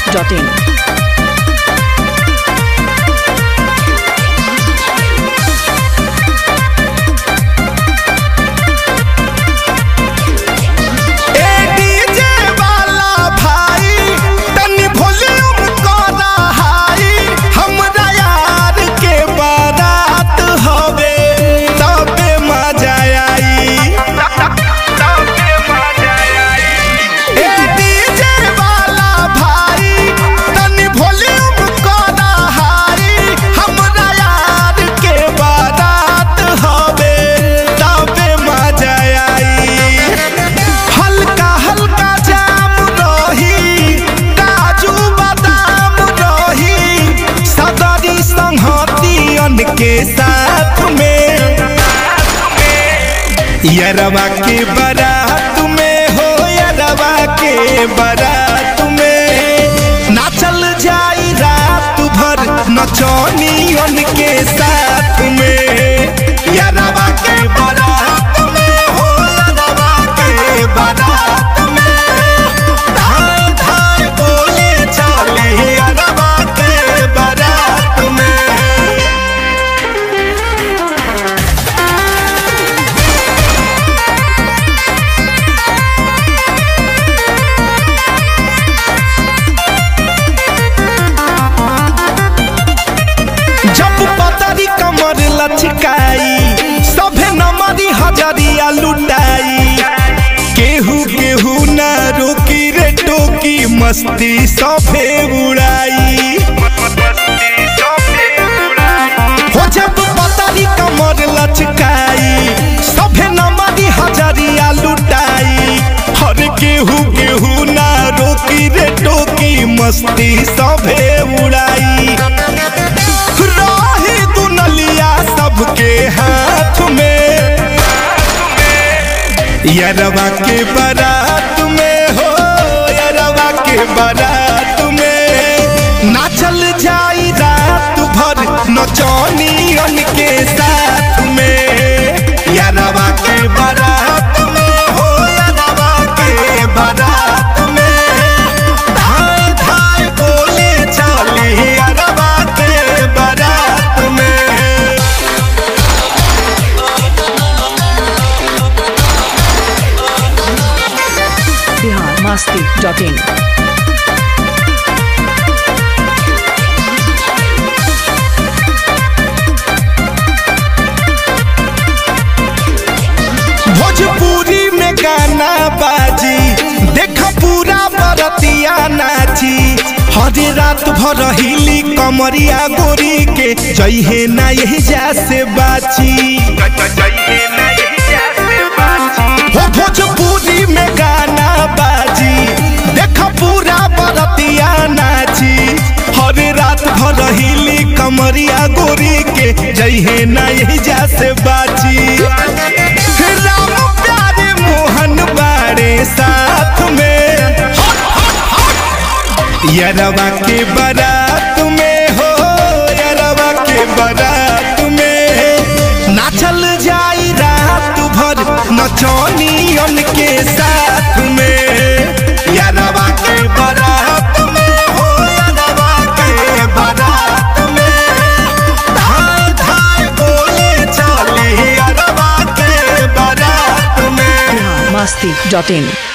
masti.in. के साथ में यरवा के बारात में हो यरवा के बारात में नाचल जाई रात भर नचनियन के साथ में यरवा के बारात में हो यरवा के बारात में धाय धाय बोले चले यरवा के बारात में। लचकाई सभे नमरी हजरिया लुटाई केहू केहू ना रोकी रे टोकी मस्ती सभे उड़ाई हो जब पतारी कमर लचकाई सभे नमरी हजरिया लुटाई हर केहू केहू ना रोकी रे टोकी मस्ती सभे उड़ाई सबके हाथ में यरवा के बारात में हो यरवा के बारात में नाचल जाई रात भर नचनियन के साथ में यरवा के बारात में हो यरवा के बारात में धाय धाय बोले चले यरवा के बारात में। masti.in. भोजपुरी में गाना बाजी देखा पूरा बरतिया नाची हरे रात भर हिली कमरिया गोरी के जइहे ना यही जा से बाची भोजपुरी में गाना बाजी देखा पूरा बरतिया नाची हरे रात भर हिली कमरिया गोरी के जइहे ना यही जा से बाची राम प्यारे मोहन बारे साथ में यरवा के बारात में हो यरवा के बारात में नाचल जाई रात भर नचनियन के साथ में यरवा के बारात में हो यरवा के बारात में धाय धाय बोले चले यरवा के बारात में। masti.in.